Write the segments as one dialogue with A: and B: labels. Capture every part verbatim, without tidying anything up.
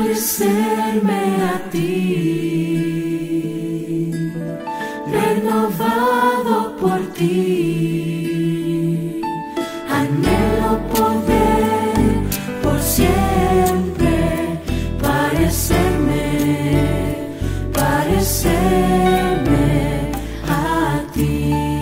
A: parecerme a ti, renovado por ti. Anhelo poder por siempre parecerme, parecerme a ti.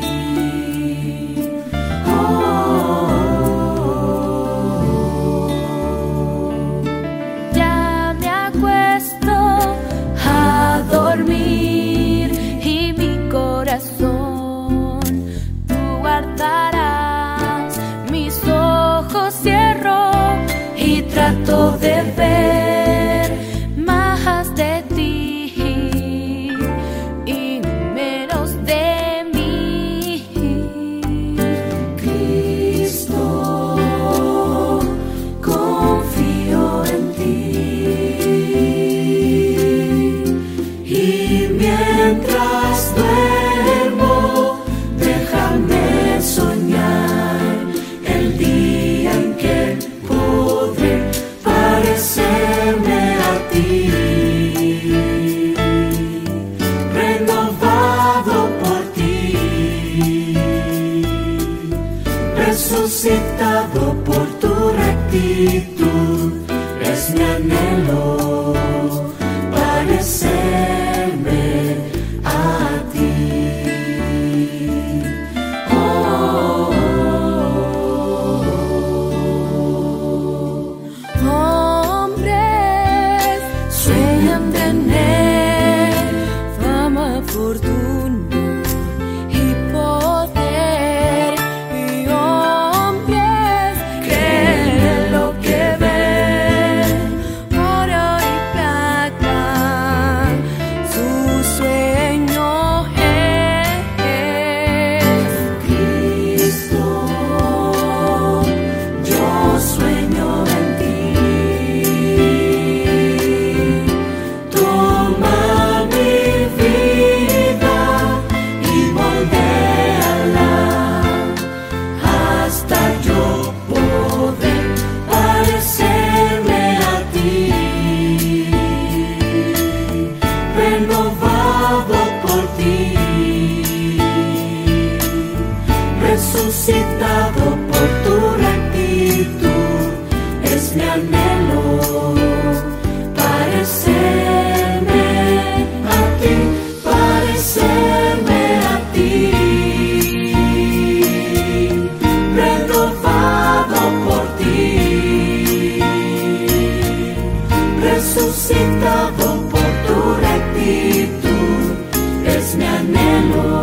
A: Trato de ver más de ti y menos de mí. Cristo, confío en ti, y mientras duermo, déjame soñar el día en que parecerme a ti, renovado por ti, resucitado por tu rectitud. Es mi anhelo parecerme a ti. Fortuna y poder, y hombres creen lo que ven, oro y plata, su sueño es Cristo. Yo sueño en ti, toma mi vida, hasta yo poder parecerme a ti, renovado por ti, resucitado por tu rectitud. Es mi anhelo parecerme a ti, parecerme a ti, renovado por ti, resucitado por tu rectitud. Es mi anhelo